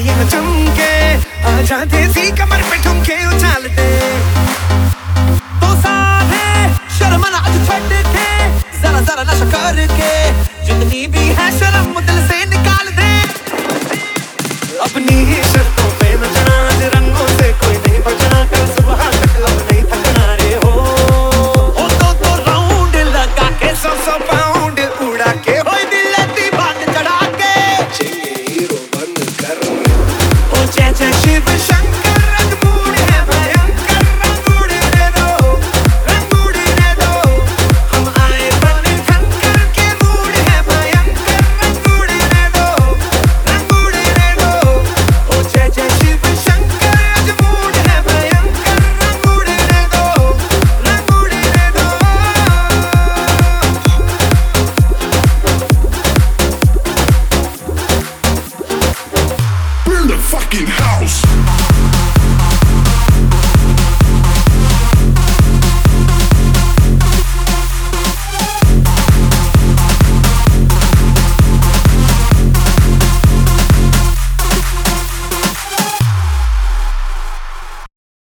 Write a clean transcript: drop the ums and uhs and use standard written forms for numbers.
ताड़ियां चमके आजा देसी कमर पे ठुमके उछाल दे तो सारे शर्म ना आज छड़ के जरा जरा नशा करके जितनी भी है शर्म दिल से निकाल दे अपनी ही शर्तों पे नचना आज रंगों से कोई नहीं बचना कल सुबह तक अब नहीं थकना रे हो तो राउंड लगा के 100 पाउंड उड़ा के होई दिल दी बात चढ़ा के चेंगे हीरो बंद कर ओ जय जय शिव शंकर रंगूड़ है भयंकर रंगूड़ दे दो हम आए बन खंकर के मूड है भयंकर रंगूड़ दे दो ओ जय जय शिव शंकर आज मूड है भयंकर रंगूड़ दे दो Burn the fucking house.